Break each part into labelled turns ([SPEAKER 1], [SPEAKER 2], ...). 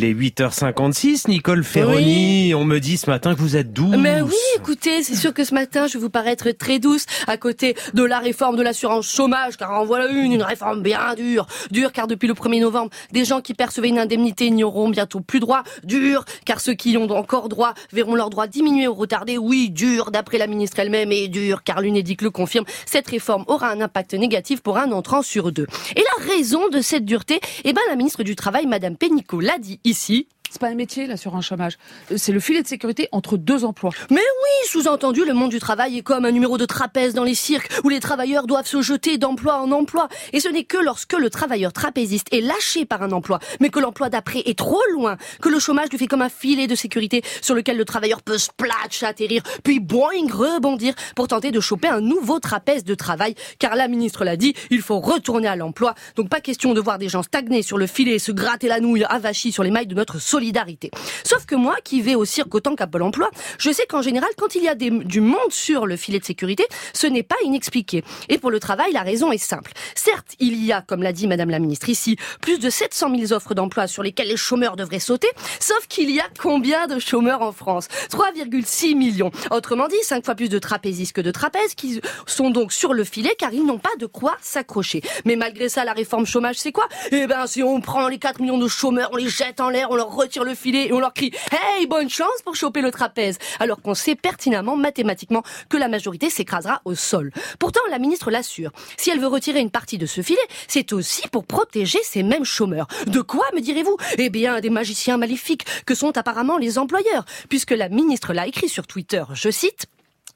[SPEAKER 1] Il est 8h56, Nicole Ferroni.
[SPEAKER 2] Oui.
[SPEAKER 1] On me dit ce matin que vous êtes douce.
[SPEAKER 2] Mais oui, écoutez, c'est sûr que ce matin, je vais vous paraître très douce à côté de la réforme de l'assurance chômage, car en voilà une réforme bien dure. Dure, car depuis le 1er novembre, des gens qui percevaient une indemnité n'y auront bientôt plus droit. Dure, car ceux qui y ont encore droit verront leurs droits diminuer ou retarder. Oui, dur, d'après la ministre elle-même, et dur, car l'Unédic le confirme, cette réforme aura un impact négatif pour un entrant sur deux. Et la raison de cette dureté, la ministre du Travail, Madame Pénicaud, l'a dit ici.
[SPEAKER 3] C'est pas un métier, l'assurance chômage. C'est le filet de sécurité entre deux emplois.
[SPEAKER 2] Mais oui, sous-entendu, le monde du travail est comme un numéro de trapèze dans les cirques où les travailleurs doivent se jeter d'emploi en emploi. Et ce n'est que lorsque le travailleur trapéziste est lâché par un emploi, mais que l'emploi d'après est trop loin, que le chômage lui fait comme un filet de sécurité sur lequel le travailleur peut splatch, atterrir, puis boing, rebondir pour tenter de choper un nouveau trapèze de travail. Car la ministre l'a dit, il faut retourner à l'emploi. Donc pas question de voir des gens stagner sur le filet et se gratter la nouille avachis sur les mailles de notre solidarité. Sauf que moi, qui vais au cirque autant qu'à Pôle emploi, je sais qu'en général, quand il y a du monde sur le filet de sécurité, ce n'est pas inexpliqué. Et pour le travail, la raison est simple. Certes, il y a, comme l'a dit Madame la Ministre ici, plus de 700 000 offres d'emploi sur lesquelles les chômeurs devraient sauter, sauf qu'il y a combien de chômeurs en France ? 3,6 millions. Autrement dit, 5 fois plus de trapézistes que de trapèzes qui sont donc sur le filet car ils n'ont pas de quoi s'accrocher. Mais malgré ça, la réforme chômage, c'est quoi ? Si on prend les 4 millions de chômeurs, on les jette en l'air, on leur retire le filet et on leur crie « Hey, bonne chance pour choper le trapèze !» alors qu'on sait pertinemment, mathématiquement, que la majorité s'écrasera au sol. Pourtant, la ministre l'assure. Si elle veut retirer une partie de ce filet, c'est aussi pour protéger ces mêmes chômeurs. De quoi, me direz-vous ? Des magiciens maléfiques que sont apparemment les employeurs, puisque la ministre l'a écrit sur Twitter, je cite,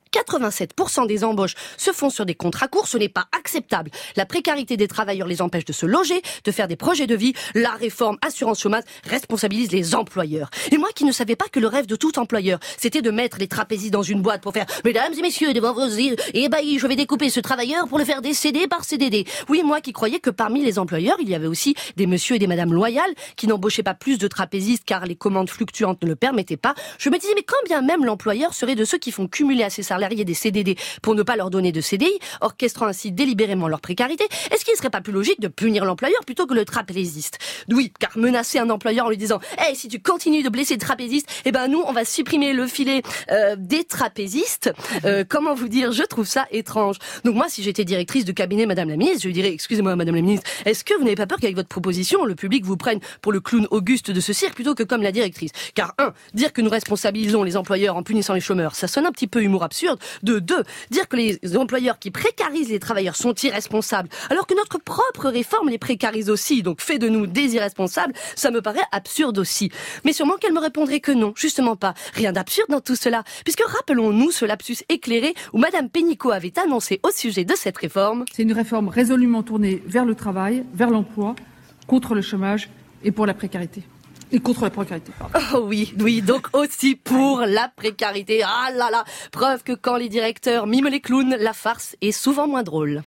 [SPEAKER 2] 87% des embauches se font sur des contrats courts, ce n'est pas acceptable. La précarité des travailleurs les empêche de se loger, de faire des projets de vie. La réforme assurance chômage responsabilise les employeurs. Et moi qui ne savais pas que le rêve de tout employeur, c'était de mettre les trapézistes dans une boîte pour faire « Mesdames et messieurs, devant vos ébahis, je vais découper ce travailleur pour le faire décéder par CDD ». Oui, moi qui croyais que parmi les employeurs, il y avait aussi des messieurs et des madames loyales qui n'embauchaient pas plus de trapézistes car les commandes fluctuantes ne le permettaient pas. Je me disais, mais quand bien même l'employeur serait de ceux qui font cumuler à ses salariés des CDD pour ne pas leur donner de CDI, orchestrant ainsi délibérément leur précarité, est-ce qu'il ne serait pas plus logique de punir l'employeur plutôt que le trapéziste ? Oui, car menacer un employeur en lui disant « Hey, si tu continues de blesser le trapéziste, nous, on va supprimer le filet des trapézistes. » Comment vous dire ? Je trouve ça étrange. Donc moi, si j'étais directrice de cabinet, Madame la Ministre, je lui dirais « Excusez-moi, Madame la Ministre, est-ce que vous n'avez pas peur qu'avec votre proposition, le public vous prenne pour le clown Auguste de ce cirque plutôt que comme la directrice ? Car dire que nous responsabilisons les employeurs en punissant les chômeurs, ça sonne un petit peu humour absurde. De deux, dire que les employeurs qui précarisent les travailleurs sont irresponsables, alors que notre propre réforme les précarise aussi, donc fait de nous des irresponsables, ça me paraît absurde aussi. Mais sûrement qu'elle me répondrait que non, justement pas. Rien d'absurde dans tout cela, puisque rappelons-nous ce lapsus éclairé où Madame Pénicaud avait annoncé au sujet de cette réforme.
[SPEAKER 3] C'est une réforme résolument tournée vers le travail, vers l'emploi, contre le chômage et pour la précarité. Et contre la précarité, pardon.
[SPEAKER 2] Oh oui, donc aussi pour la précarité. Ah là là, preuve que quand les directeurs miment les clowns, la farce est souvent moins drôle.